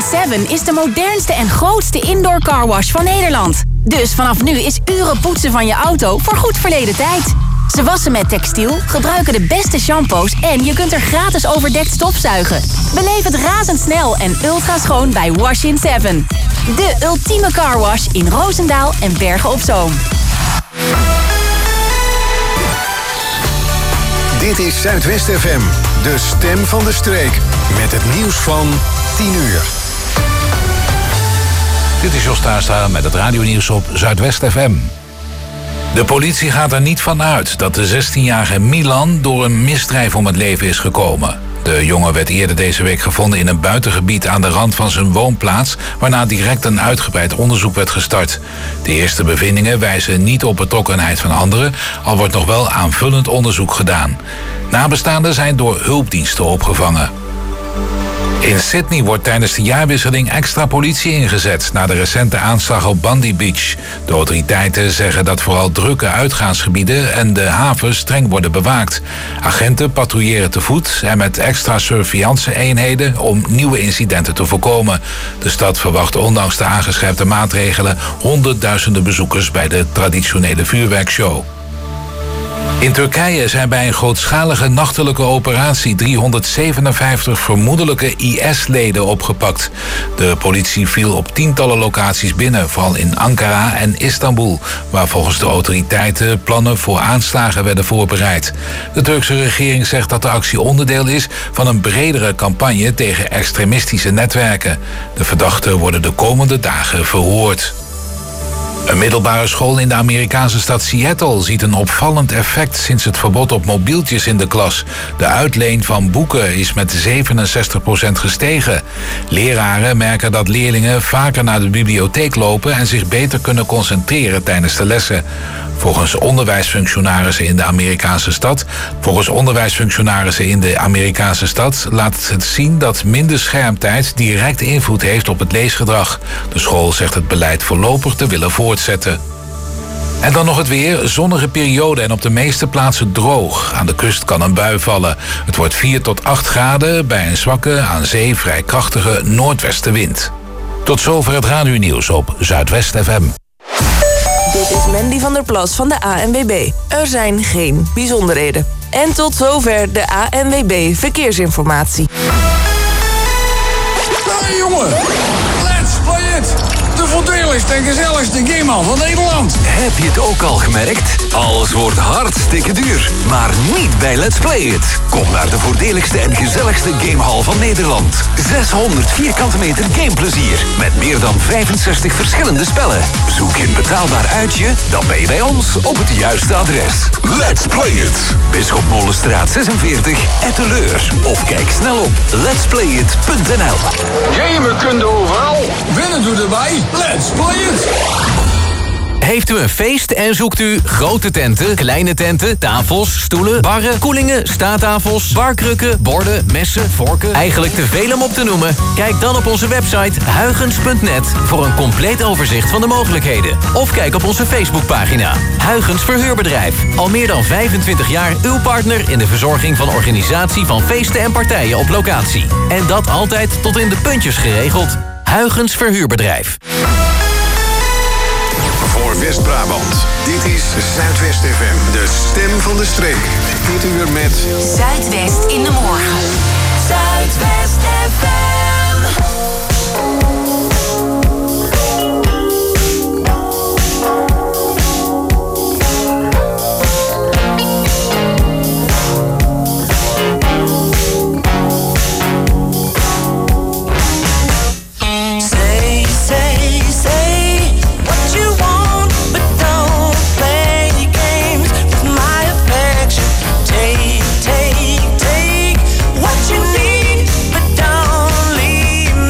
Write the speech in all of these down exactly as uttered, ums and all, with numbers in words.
Seven is de modernste en grootste indoor carwash van Nederland. Dus vanaf nu is uren poetsen van je auto voor goed verleden tijd. Ze wassen met textiel, gebruiken de beste shampoos en je kunt er gratis overdekt stofzuigen. Beleef het razendsnel en ultra schoon bij Wash in Seven. De ultieme carwash in Roosendaal en Bergen op Zoom. Dit is Zuidwest F M, de stem van de streek. Met het nieuws van tien uur. Dit is Jos Taarstra met het radionieuws op Zuidwest F M. De politie gaat er niet van uit dat de zestienjarige Milan door een misdrijf om het leven is gekomen. De jongen werd eerder deze week gevonden in een buitengebied aan de rand van zijn woonplaats, waarna direct een uitgebreid onderzoek werd gestart. De eerste bevindingen wijzen niet op betrokkenheid van anderen, al wordt nog wel aanvullend onderzoek gedaan. Nabestaanden zijn door hulpdiensten opgevangen. In Sydney wordt tijdens de jaarwisseling extra politie ingezet na de recente aanslag op Bondi Beach. De autoriteiten zeggen dat vooral drukke uitgaansgebieden en de haven streng worden bewaakt. Agenten patrouilleren te voet en met extra surveillance-eenheden om nieuwe incidenten te voorkomen. De stad verwacht ondanks de aangescherpte maatregelen honderdduizenden bezoekers bij de traditionele vuurwerkshow. In Turkije zijn bij een grootschalige nachtelijke operatie driehonderdzevenenvijftig vermoedelijke I S-leden opgepakt. De politie viel op tientallen locaties binnen, vooral in Ankara en Istanbul, waar volgens de autoriteiten plannen voor aanslagen werden voorbereid. De Turkse regering zegt dat de actie onderdeel is van een bredere campagne tegen extremistische netwerken. De verdachten worden de komende dagen verhoord. Een middelbare school in de Amerikaanse stad Seattle ziet een opvallend effect sinds het verbod op mobieltjes in de klas. De uitleen van boeken is met zevenenzestig procent gestegen. Leraren merken dat leerlingen vaker naar de bibliotheek lopen en zich beter kunnen concentreren tijdens de lessen. Volgens onderwijsfunctionarissen in de Amerikaanse stad, volgens onderwijsfunctionarissen in de Amerikaanse stad laat het zien dat minder schermtijd direct invloed heeft op het leesgedrag. De school zegt het beleid voorlopig te willen voortzetten. En dan nog het weer, zonnige periode en op de meeste plaatsen droog. Aan de kust kan een bui vallen. Het wordt vier tot acht graden bij een zwakke, aan zee vrij krachtige noordwestenwind. Tot zover het radionieuws op Zuidwest F M. Dit is Mandy van der Plas van de A N W B. Er zijn geen bijzonderheden. En tot zover de A N W B Verkeersinformatie. Hey jongen, let's play it! De voordeligste en gezelligste gamehal van Nederland. Heb je het ook al gemerkt? Alles wordt hartstikke duur. Maar niet bij Let's Play It. Kom naar de voordeligste en gezelligste gamehal van Nederland. zeshonderd vierkante meter gameplezier. Met meer dan vijfenzestig verschillende spellen. Zoek je een betaalbaar uitje? Dan ben je bij ons op het juiste adres. Let's Play It. Bisschop Molenstraat zesenveertig, Etteleur. Of kijk snel op lets play it punt n l. Gamen kun je overal. Winnen doe erbij. Let's play it! Heeft u een feest en zoekt u grote tenten, kleine tenten, tafels, stoelen, barren, koelingen, staattafels, barkrukken, borden, messen, vorken? Eigenlijk te veel om op te noemen? Kijk dan op onze website huygens punt net voor een compleet overzicht van de mogelijkheden. Of kijk op onze Facebookpagina. Huygens Verhuurbedrijf. Al meer dan vijfentwintig jaar uw partner in de verzorging van organisatie van feesten en partijen op locatie. En dat altijd tot in de puntjes geregeld. Huygens Verhuurbedrijf. Voor West-Brabant, dit is Zuidwest F M, de stem van de streek. Dit uur met Zuidwest in de morgen. Zuidwest F M. Take, take what you need, but don't leave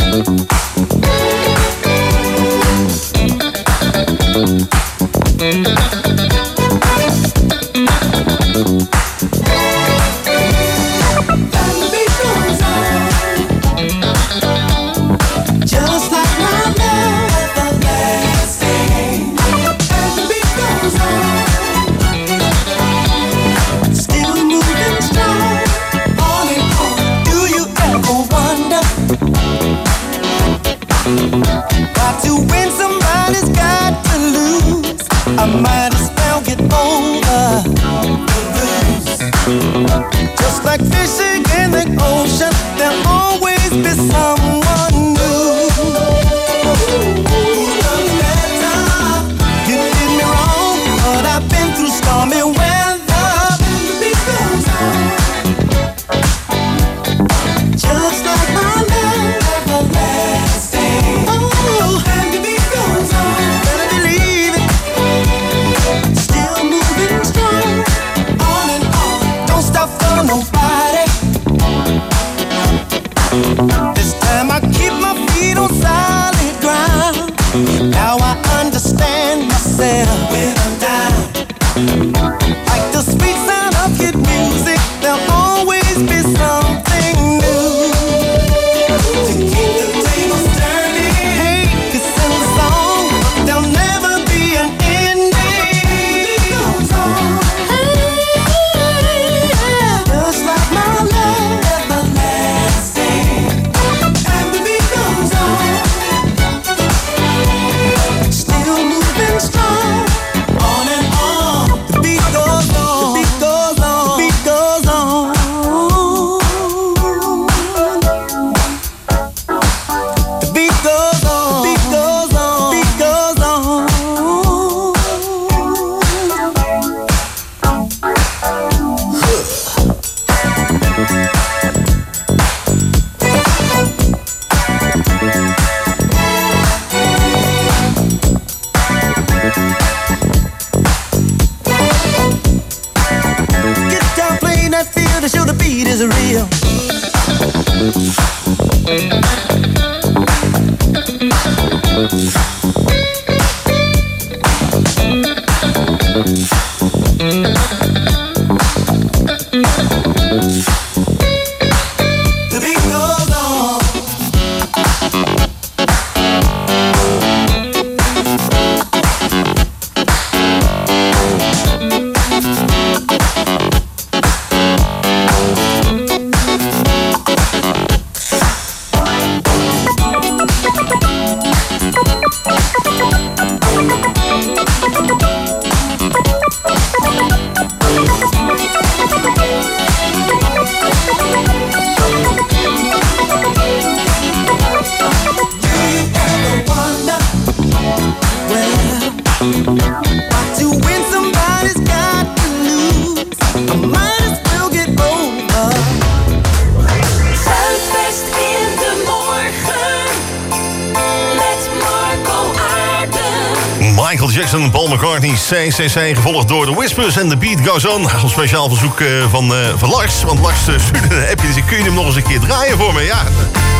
C C C, gevolgd door de Whispers en The Beat Goes On. Op speciaal verzoek uh, van, uh, van Lars. Want Lars uh, stuurde een appje. Dus kun je hem nog eens een keer draaien voor me? Ja.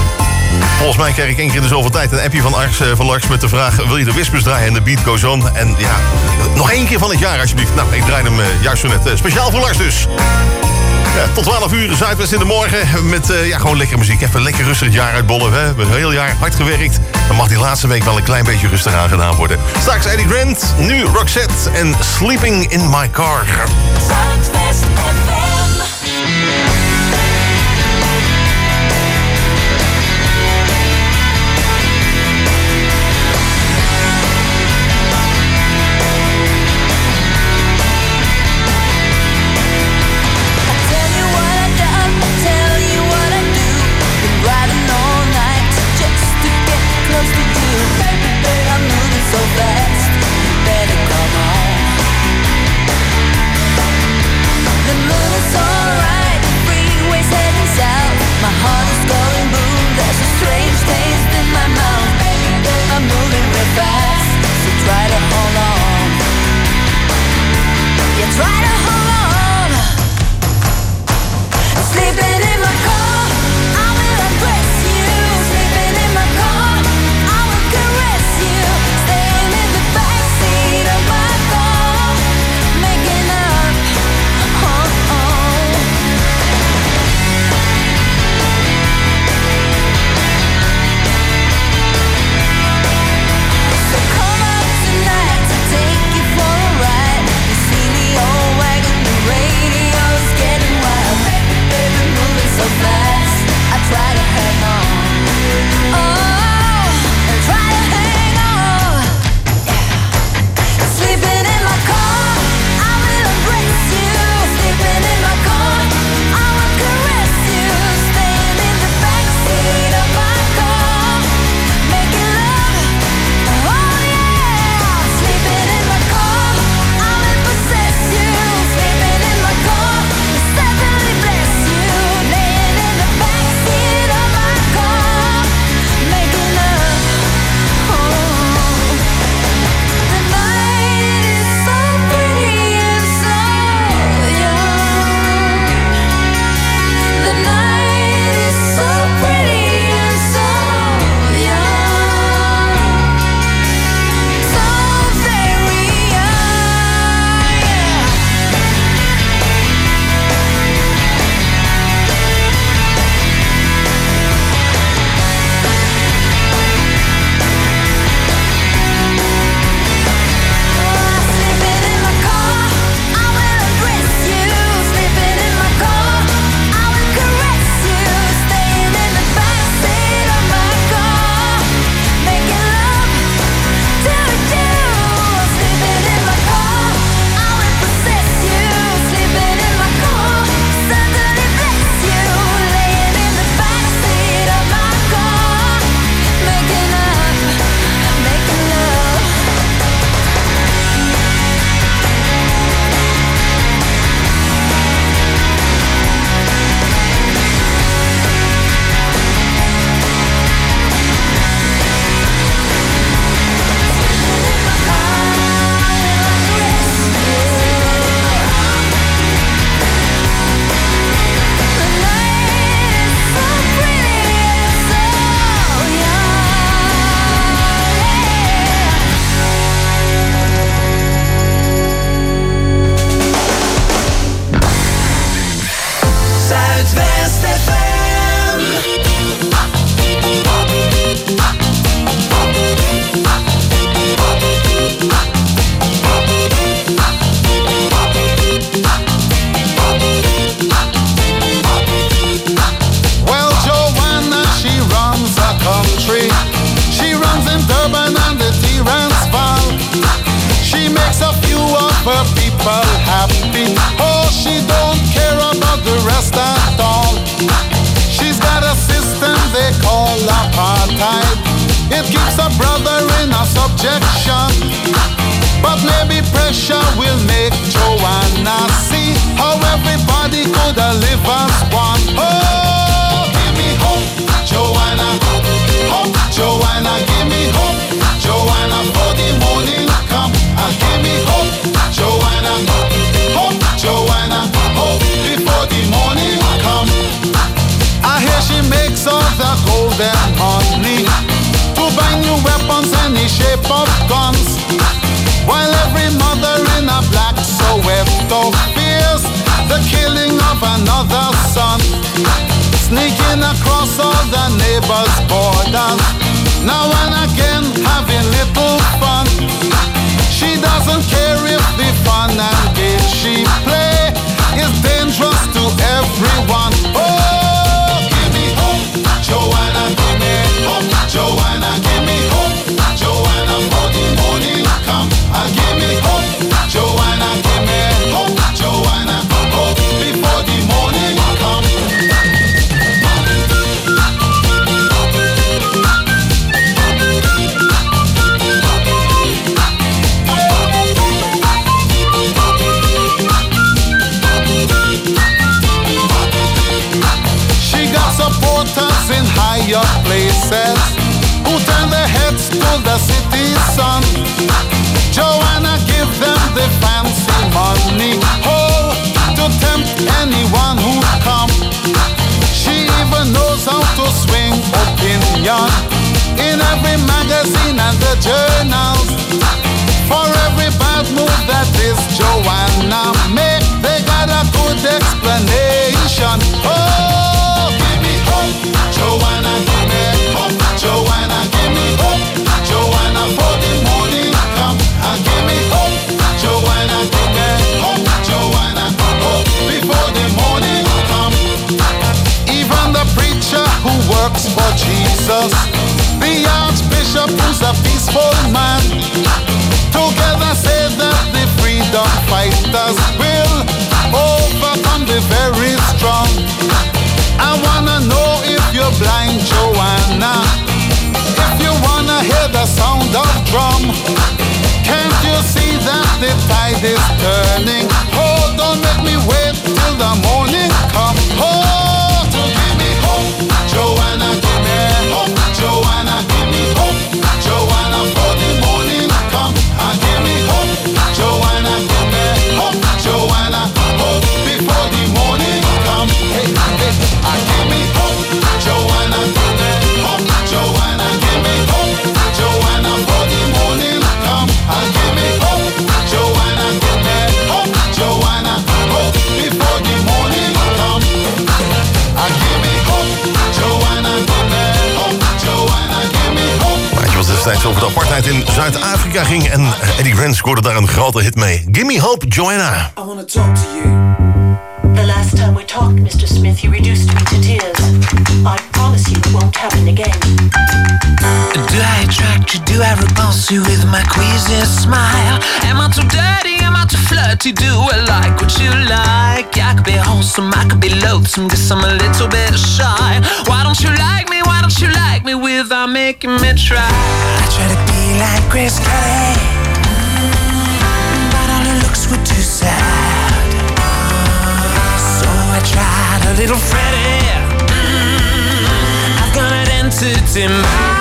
Volgens mij krijg ik één keer in de zoveel tijd een appje van, Ars, uh, van Lars met de vraag: wil je de Whispers draaien en The Beat Goes On? En ja, nog één keer van het jaar alsjeblieft. Nou, ik draai hem uh, juist zo net. Uh, speciaal voor Lars dus. Ja, tot twaalf uur, Zuidwest in de morgen. Met uh, ja, gewoon lekkere muziek. Even lekker rustig het jaar uitbollen. We hebben een heel jaar hard gewerkt. Dan mag die laatste week wel een klein beetje rustig aangedaan worden. Straks Eddie Grant, nu Roxette en Sleeping in My Car. Zuidwest F M. The moon is alright, free. apartheid. It keeps a brother in a subjection. But maybe pressure will make Joanna see how everybody could live as one. Oh, give me hope, Joanna. Hope, Joanna, give me hope, Joanna, for the morning come. Ah, give me hope, Joanna. Hope, Joanna, hope before the morning come. I hear she makes all the golden money to buy new weapons and the shape of guns, while every mother in a black Soweto fears the killing of another son, sneaking across all the neighbors' borders, now and again having little fun. She doesn't care if the fun and game she play is dangerous to everyone. Oh, give me hope, Joanna, give me hope, Joanna, give me hope, Joanna, for the morning come. Ah, give me hope, Joanna, give me hope, Joanna, hope before the morning come. She got supporters in higher places who turn their heads to the city sun. Joanna give them the fancy money, oh, to tempt anyone who come. She even knows how to swing opinion in every magazine and the journals. For every bad move that this Joanna make, they got a good explanation. Oh, give me hope, Joanna, give me hope, Joanna, give me hope, Joanna, for the morning come. Ah, give me hope, Joanna, give me hope, Joanna, hope before the morning come. Even the preacher who works for Jesus, the archbishop who's a peaceful man, together say that the freedom fighters will overcome the very strong. I wanna know if you're blind, Joanna, if you wanna hear the sound of drum. Can't you see that the tide is turning? Oh, don't make me wait till the morning come. Oh, to give me hope, Joanna, give me hope, Joanna, give me hope, Joanna, for the morning come. Ah, give me hope, Joanna, give me hope, Joanna, hope before the morning come. Hey, hey, ah, give me hope, Joanna, give me hope, Joanna, give me hope, Joanna, for the morning come. Ah, give me hope, Joanna, give me hope, Joanna, hope before the morning come. Ah, give me hope, Joanna, give me hope, Joanna, give me hope. Weet je wat destijds over de apartheid in Zuid-Afrika ging? En Eddie Grant scoorde daar een grote hit mee. Gimme Hope, Joanna. I wanna talk to you. The last time we talked, Mister Smith, you reduced me to tears. I promise you it won't happen again. Do I attract you? Do I repulse you with my queasy smile? Am I too dirty? Am I too flirty? Do I like what you like? I could be wholesome, I could be loathsome, guess I'm a little bit shy. Why don't you like me? Why don't you like me without making me try? I try to be like Grace Kelly, but all her looks were too sad. So I tried a little Freddie. Mm, I've got an entity mind.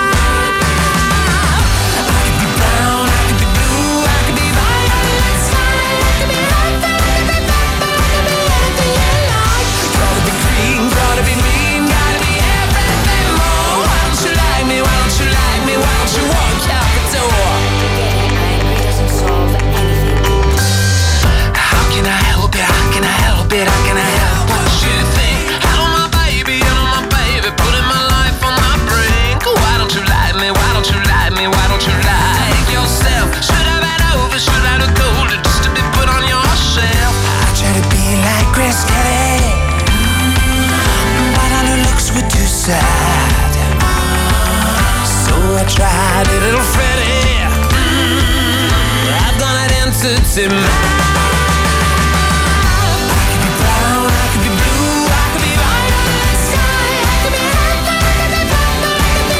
So I tried a little Freddie. Mm, I've got an entity mind. I could be brown, I could be blue, I could be white, I could be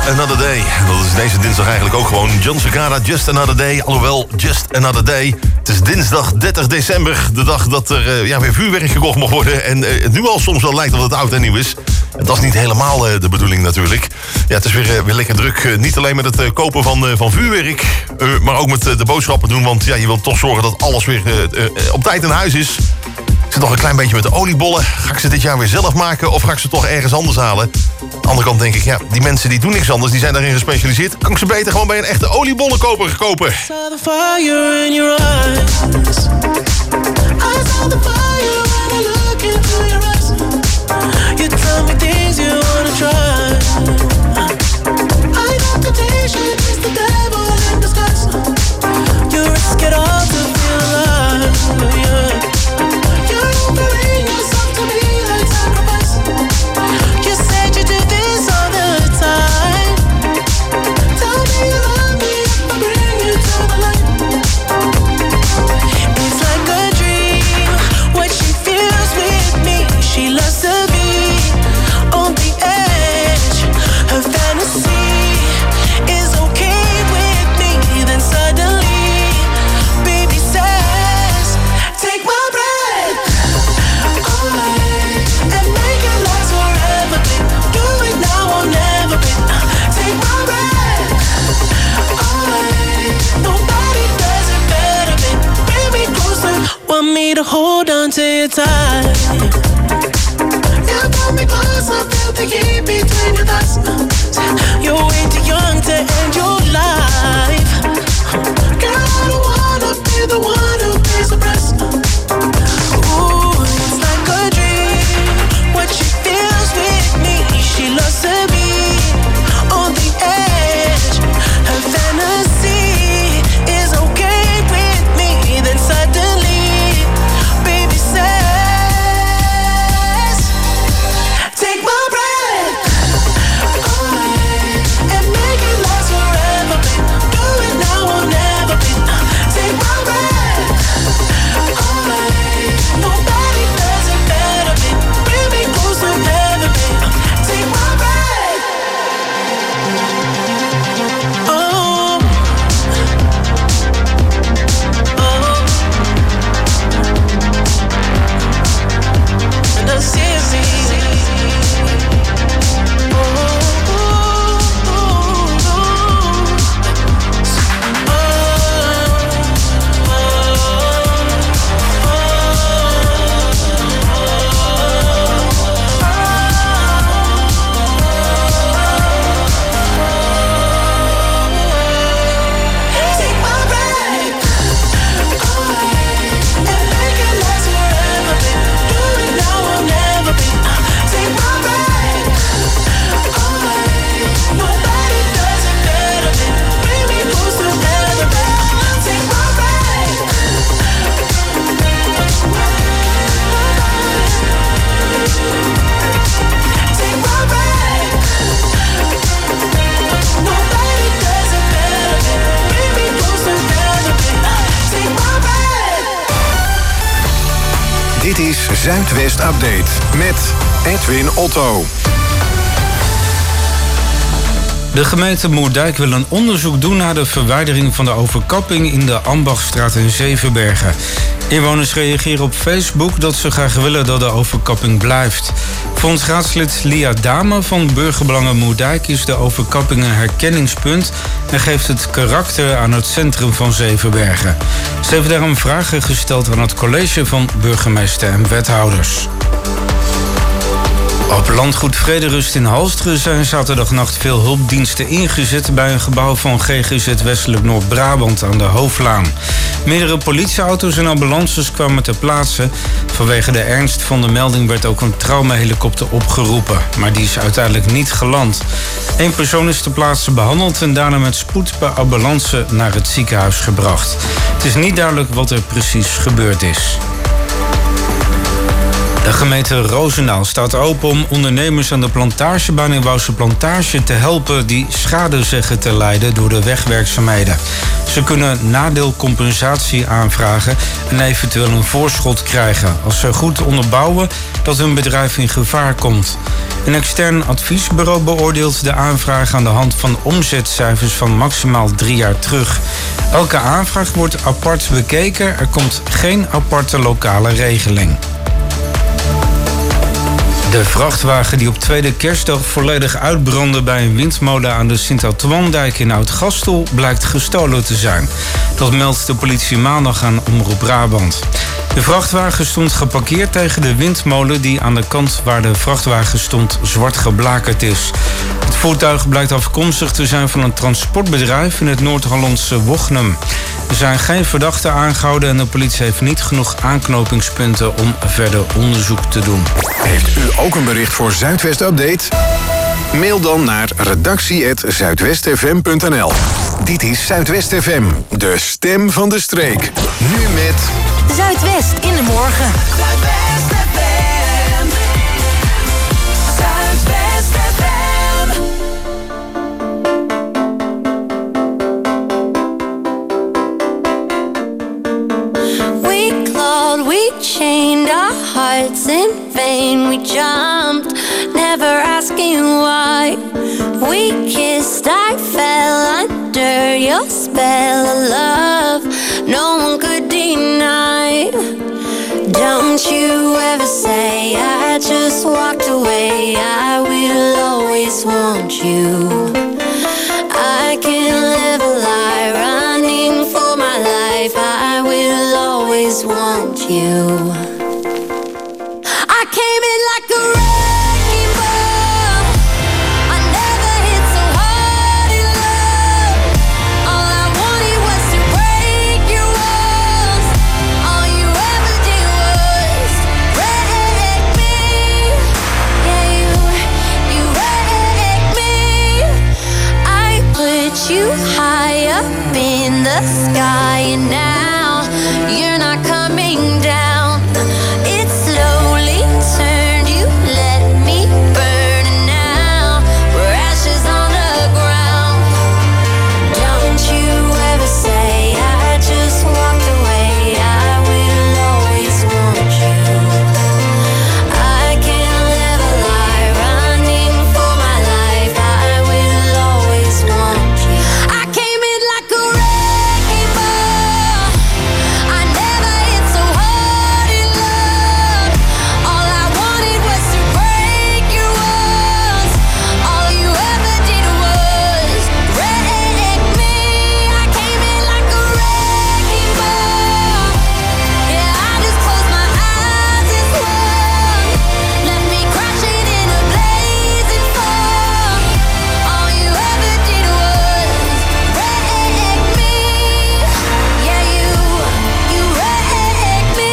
Another Day. Dat is deze dinsdag eigenlijk ook gewoon. John Cicada, Just Another Day. Alhoewel, Just Another Day. Het is dinsdag dertig december. De dag dat er uh, ja, weer vuurwerk gekocht mag worden. En uh, het nu al soms wel lijkt dat het oud en nieuw is. En dat is niet helemaal uh, de bedoeling natuurlijk. Ja, het is weer, uh, weer lekker druk. Uh, niet alleen met het uh, kopen van, uh, van vuurwerk. Uh, maar ook met uh, de boodschappen doen. Want ja, je wilt toch zorgen dat alles weer uh, uh, op tijd in huis is. Ik zit nog een klein beetje met de oliebollen. Ga ik ze dit jaar weer zelf maken of ga ik ze toch ergens anders halen? Aan de andere kant denk ik, ja, die mensen die doen niks anders, die zijn daarin gespecialiseerd. Kan ik ze beter gewoon bij een echte oliebollenkoper kopen? I saw the fire in your eyes. I saw the fire when I look into your eyes. You tell me things you wanna try. I know temptation is the devil in disguise. You risk it all to feel alive, yeah. You're offering yourself to me like sacrifice. You said you do this all the time. Tell me you love me if I bring you to the light. It's like a dream, what she feels with me. She loves to be on the edge. Her fantasy is okay with me. Then suddenly, baby says, take my breath away and make it last forever, babe. Do it now or never, babe. Take my breath away. Nobody does it better, babe. Bring me closer. Want me to hold on to you tight. Yeah, pull me closer, feel the heat between your thighs. You're way too young to end your life. Girl, I don't wanna be the one who pays the price. Ooh, it's like a dream, what she feels with me. She loves to be on the edge. Her fantasy is okay with me. Then suddenly, baby says, take my breath away and make it last forever, babe. Do it now or never, babe. Take my breath away. Nobody does it better, babe. Bring me closer, never, babe. Take my breath. Oh, oh. And I see it, see it. Take my breath away and make it last forever, babe. Do it now or never, babe. Take my breath away. Nobody does it better, babe. Bring me closer, never, babe. Take my breath Take my breath. Nobody does it better, babe. Bring me closer, never, babe. Take my breath. Dit is Zuidwest Update met Edwin Otto. De gemeente Moerdijk wil een onderzoek doen naar de verwijdering van de overkapping in de Ambachtstraat in Zevenbergen. Inwoners reageren op Facebook dat ze graag willen dat de overkapping blijft. Volgens raadslid Lia Dame van Burgerbelangen Moerdijk is de overkapping een herkenningspunt en geeft het karakter aan het centrum van Zevenbergen. Ze heeft daarom vragen gesteld aan het college van burgemeester en wethouders. Op landgoed Vrederust in Halsteren zijn zaterdagnacht veel hulpdiensten ingezet bij een gebouw van G G Z Westelijk Noord-Brabant aan de Hoofdlaan. Meerdere politieauto's en ambulances kwamen ter plaatse. Vanwege de ernst van de melding werd ook een traumahelikopter opgeroepen, maar die is uiteindelijk niet geland. Eén persoon is ter plaatse behandeld en daarna met spoed per ambulance naar het ziekenhuis gebracht. Het is niet duidelijk wat er precies gebeurd is. De gemeente Roosendaal staat open om ondernemers aan de plantagebaan in Wouwse Plantage te helpen die schade zeggen te lijden door de wegwerkzaamheden. Ze kunnen nadeelcompensatie aanvragen en eventueel een voorschot krijgen als ze goed onderbouwen dat hun bedrijf in gevaar komt. Een extern adviesbureau beoordeelt de aanvraag aan de hand van omzetcijfers van maximaal drie jaar terug. Elke aanvraag wordt apart bekeken. Er komt geen aparte lokale regeling. De vrachtwagen die op tweede kerstdag volledig uitbrandde bij een windmolen aan de Sint-Antoine-dijk in Oud-Gastel blijkt gestolen te zijn. Dat meldt de politie maandag aan Omroep Brabant. De vrachtwagen stond geparkeerd tegen de windmolen die aan de kant waar de vrachtwagen stond zwart geblakerd is. Het voertuig blijkt afkomstig te zijn van een transportbedrijf in het Noord-Hollandse Wochnum. Er zijn geen verdachten aangehouden en de politie heeft niet genoeg aanknopingspunten om verder onderzoek te doen. Heeft u ook een bericht voor Zuidwest Update? Mail dan naar redactie at zuidwestfm punt n l. Dit is Zuidwest F M, de stem van de streek. Nu met Zuidwest in de morgen. Zuidwest F M. Zuidwest F M. We clawed, we chained our hearts in vain. We jumped, never asking why. We kissed, I fell under your spell of love. No one could deny. Don't you ever say I just walked away. I will always want you. I can't live a lie running for my life. I will always want you. I came in like a wrecking ball. I never hit so hard in love. All I wanted was to break your walls. All you ever did was wreck me. Yeah, you, you wrecked me. I put you high up in the sky, and now you're not coming down. It slowly turned, you let me burn, and now we're ashes on the ground. Don't you ever say I just walked away. I will always want you. I can't live a lie running for my life. I will always want you. I came in like a wrecking ball. I never hit so hard in love. All I wanted was to break your walls. All you ever did was wreck me. I came in like a wrecking ball. Yeah, I just closed my eyes and swung. Let me crash it in a blazing fall. All you ever did was wreck me. Yeah, you, you wrecked me.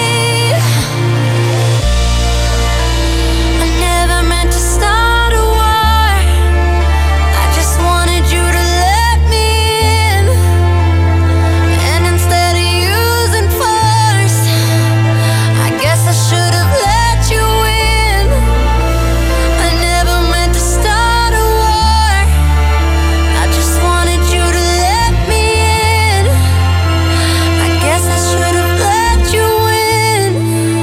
I never meant to start a war. I just wanted you to let me in. And instead of using force, I guess I should have let you in. I never meant to start a war. I just wanted you to let me in. I guess I should have let you in.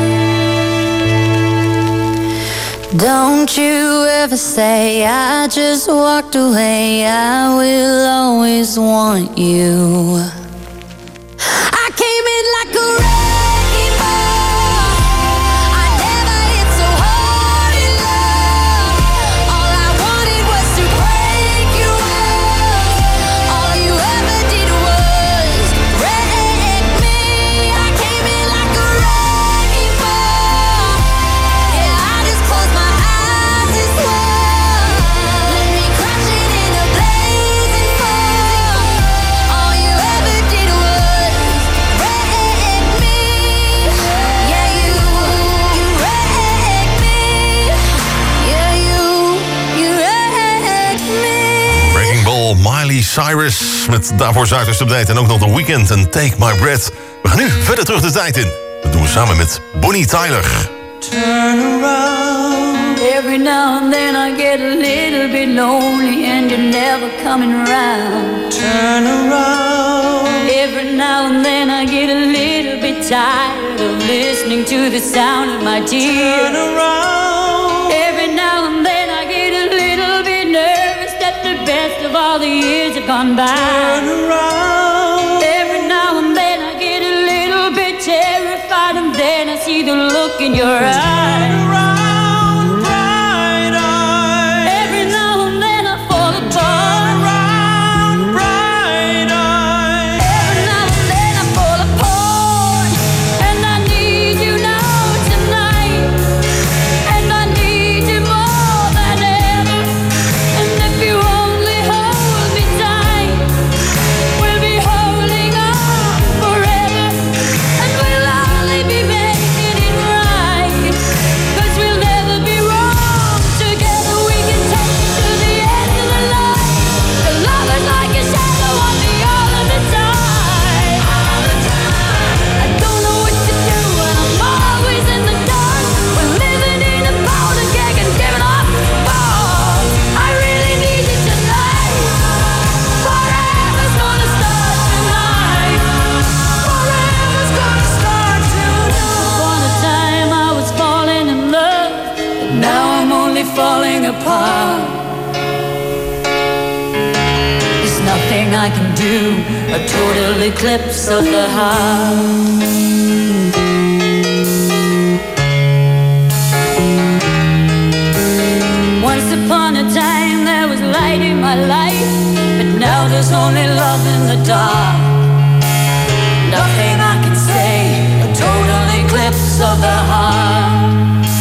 Don't you ever say I just walked away. I will always want you. I came in like a wrecking ball. I never hit so hard in love. All I wanted was to break your walls. All you ever did was wreck me. I came in like a wrecking ball. Yeah, I just closed my eyes and swung. Let me crash it in a blazing fall. All you ever did was wreck me. Yeah, you, you wrecked me. Yeah, you, you wrecked me. Breaking Ball, Miley Cyrus met daarvoor Zuidwest Update en ook nog The Weeknd en Take My Breath. We gaan nu verder terug de tijd in. Dat doen we samen met Bonnie Tyler. Turn around. Every now and then I get a little bit lonely and you're never coming around. Turn around. now and then I get a little bit tired of listening to the sound of my tears. Turn around. Every now and then I get a little bit nervous that the best of all the years have gone by. Turn around. Every now and then I get a little bit terrified, and then I see the look in your eyes. Turn around. Falling apart. There's nothing I can do, a total eclipse of the heart. Once upon a time there was light in my life, but now there's only love in the dark. Nothing I can say, a total eclipse of the heart.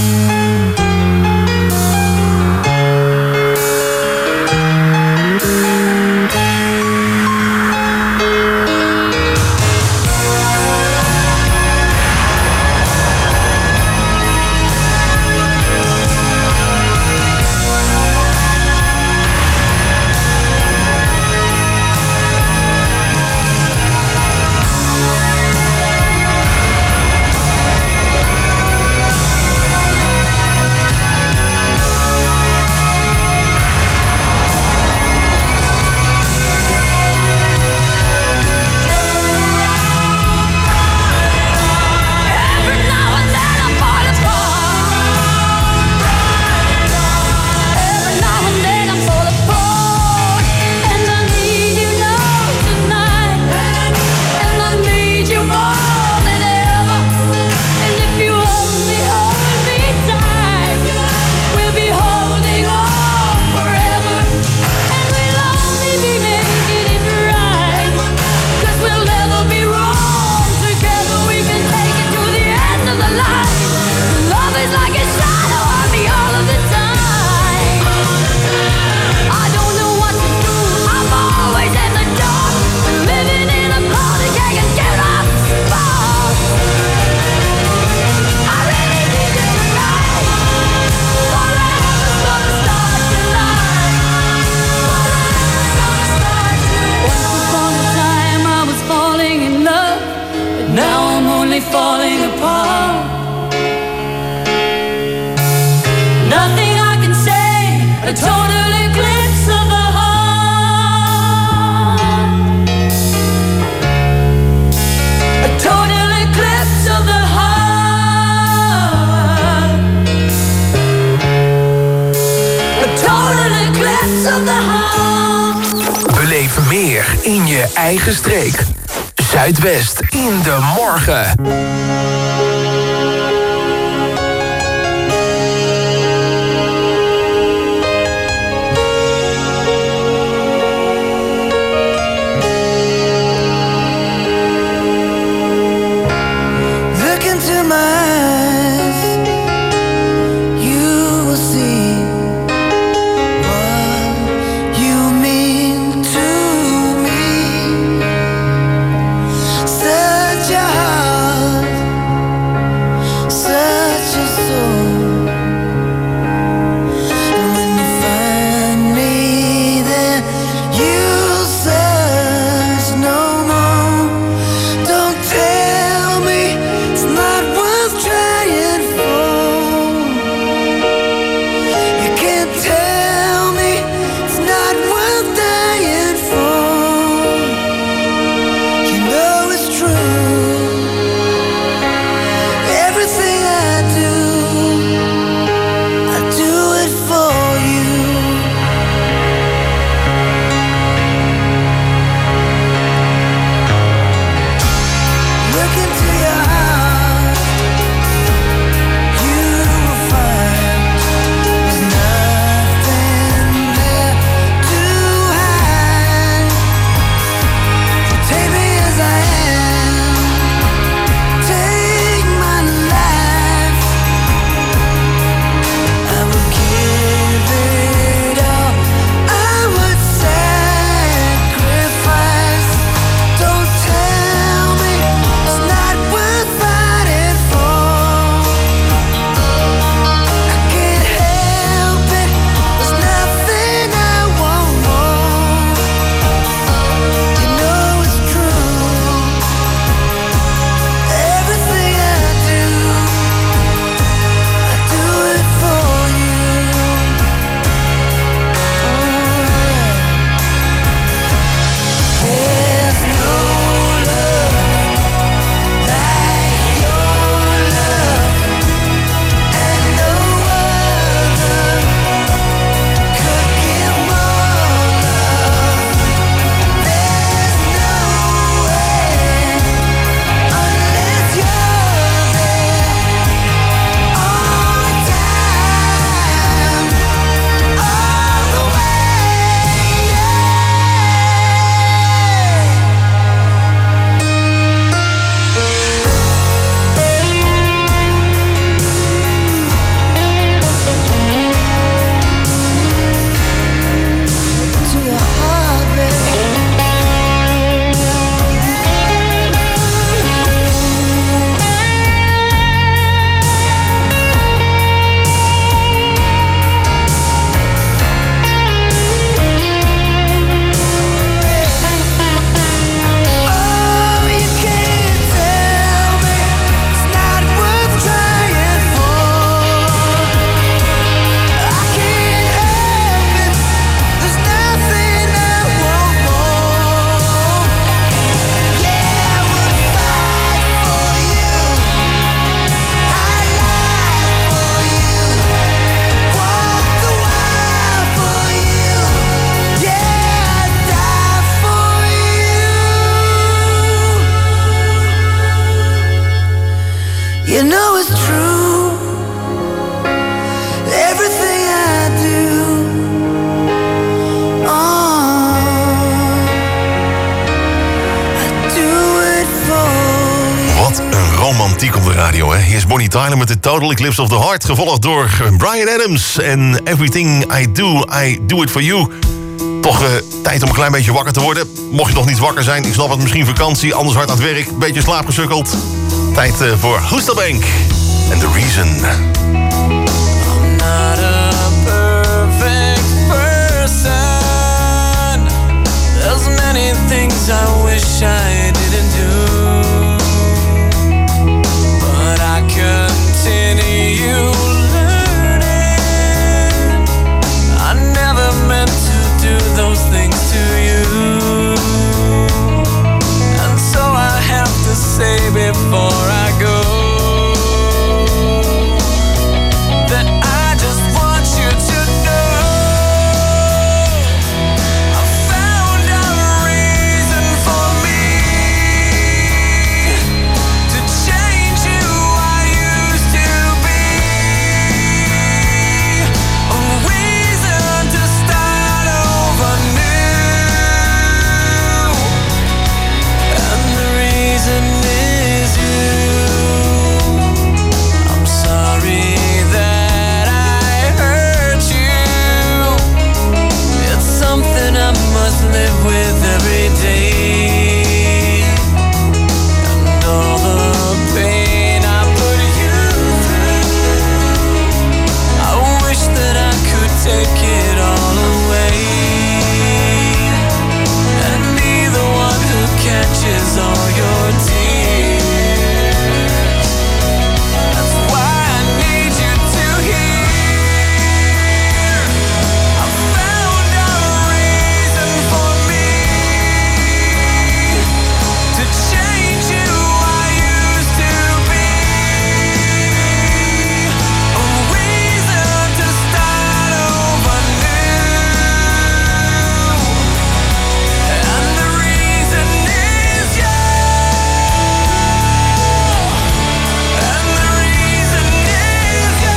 Falling apart. Nothing I can say, a total eclipse of the heart. A total eclipse of the heart. A total eclipse of the heart. Beleef meer in je eigen streek. Zuidwest in de morgen. Look into my eyes, you will see what you mean to me. Search your heart. was true. Everything I do, oh, I do it for you. Wat een romantiek op de radio, hè? Hier is Bonnie Tyler met The Total Eclipse of the Heart, gevolgd door Bryan Adams en Everything I Do, I Do It For You. Toch uh, tijd om een klein beetje wakker te worden. Mocht je nog niet wakker zijn, ik snap het, misschien vakantie, anders hard aan het werk, een beetje slaapgesukkeld. Tijd uh, voor Hoestelbank en The Reason. I'm not a perfect person. There's many things I wish I didn't do. But I continue learning. I never meant to do those things to you. And so I have to say before I go that I just want you to know I found a reason for me to change who I used to be, a reason to start over new, and the reason is you. I'm sorry that I hurt you. It's something I must live with every day, and all the pain I put you through, I wish that I could take it all away and be the one who catches all your tears. That's why I need you to hear I found a reason for me to change who I used to be, a reason to start over new, and the reason is you, and the reason is you,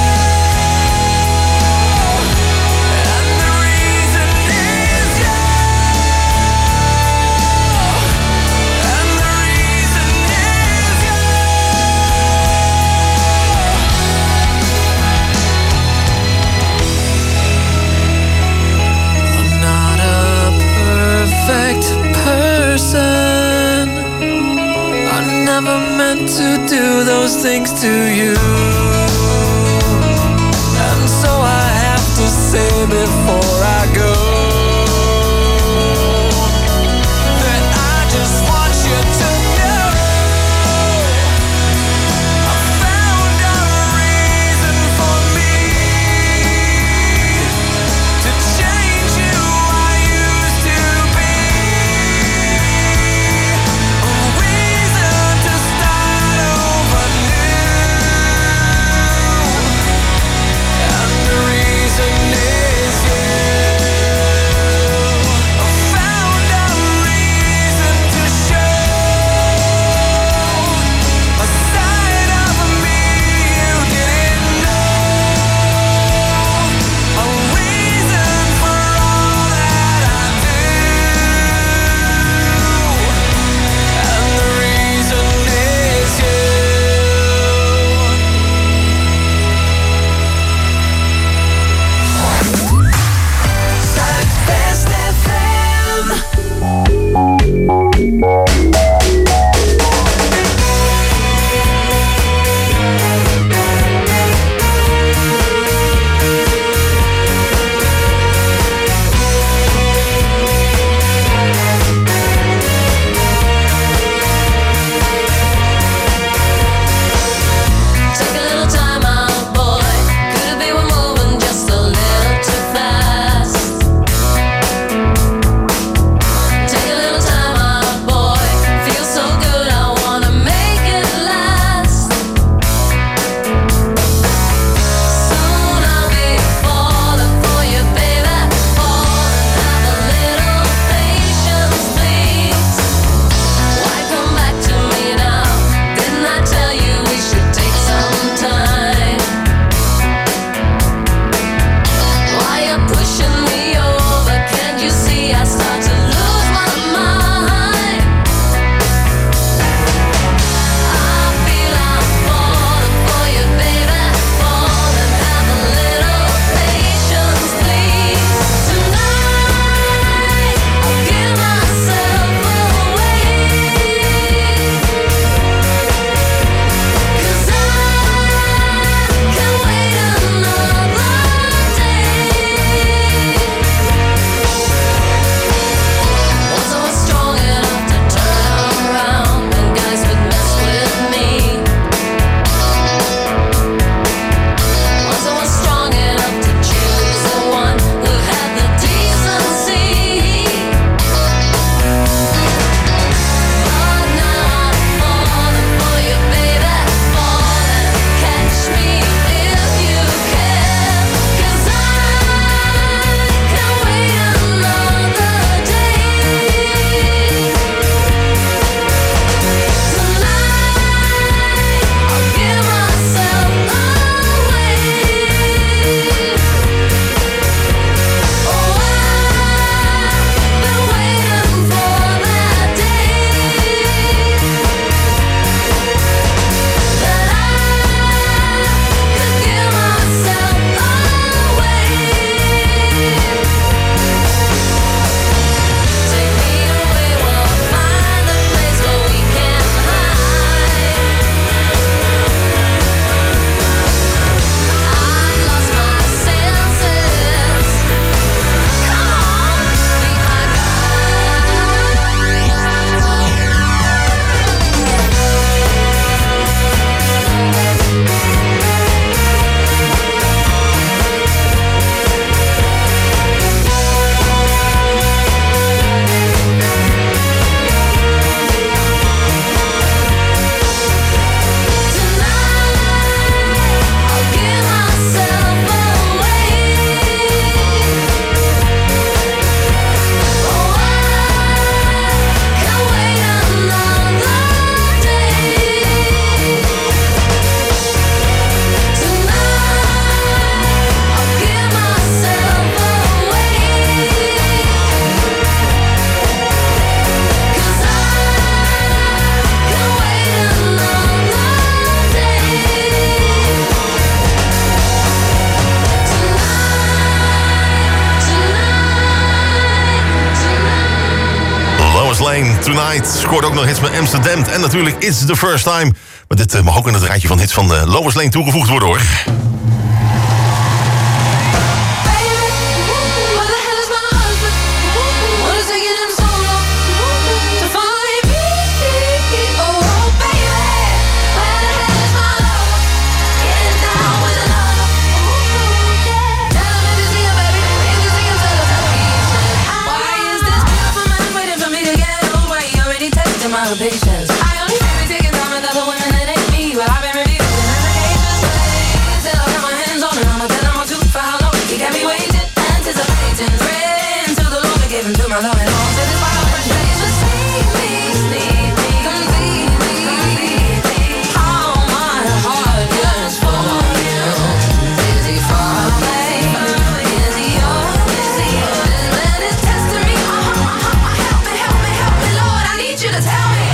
and the reason is you, and the reason is you. I'm not a perfect person. I never meant to do those things to you, and so I have to say before I go that I just want you to know I found a reason for me to change who I used to be, a reason to start over new, and the reason is you. Lane, Tonight. Scoort ook nog hits met Amsterdam. En natuurlijk It's the First Time. Maar dit uh, mag ook in het rijtje van hits van uh, Lois Lane toegevoegd worden, hoor. Patience. I only baby taking time with other women that ain't me, but I've been reducing applications. Till I got my hands on it, I'ma tell him I'm too for how long he got me waiting, anticipating, praying to the Lord to give him to my love and all. So this wild fresh days just need me, need me completely. How my heart yearns for you. Is he far away? Is he yours? Is he yours? This man is testing me. Uh, uh, uh, help me, help me, help me, Lord. I need you to tell me.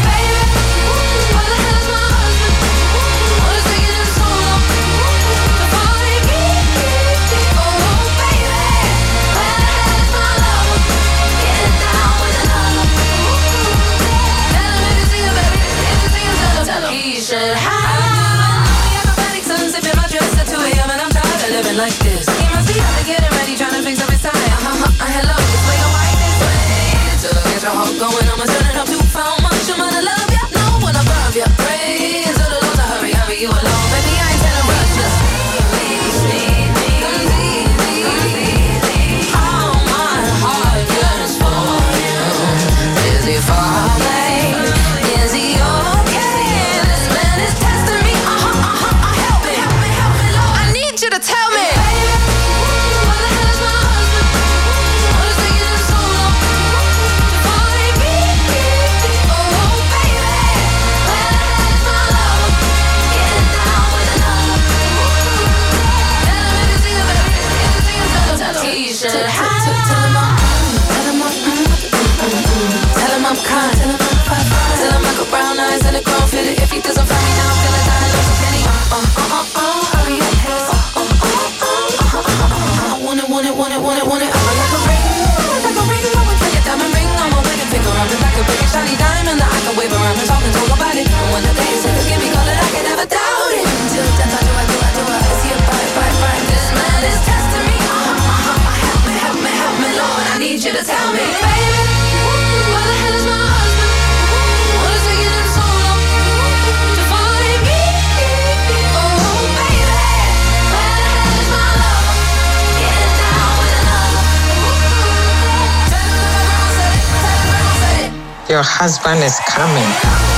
Like this, he must be out to getting ready, trying to fix up his tie. Uh-huh, uh, hello, this way or white this way. To get your heart going, I'ma turn it up to how much I'm gonna love ya. No one above ya. Pray to the Lord to hurry, hurry you along. Baby, I ain't telling rush, just please, please, please, please. How my heart yearns for you. Is he far away? Is he okay? This man is testing me. Uh-huh, uh-huh, uh, help me, help me, help me, Lord. I need you to tell me. I'm kind. Tell him I got brown eyes and a grown fit. If he doesn't find me now, I'm gonna die. Lost a penny. Uh, uh, uh, uh, uh, hurry up. Uh, uh, uh, uh, uh, uh, I want it, want it, want it, want it, want it. I'm like a ring, like a ring. I would take a diamond ring on my wedding finger. I'm just like a big shiny diamond that I can wave around and talk and talk about it. And when the day is here, give me color, I can never doubt it. Till death, I do, I do, I do, I see it, bye, bye, bye. This man is testing me. Uh, uh, uh, uh, help me, help me, help me, Lord. I need you to tell me, baby. What the hell is my husband? What is taking him so long to find me? Oh, baby, where the hell is my love? Getting down with another. Tell him that my grandma said it. Tell him grandma said it. Your husband is coming.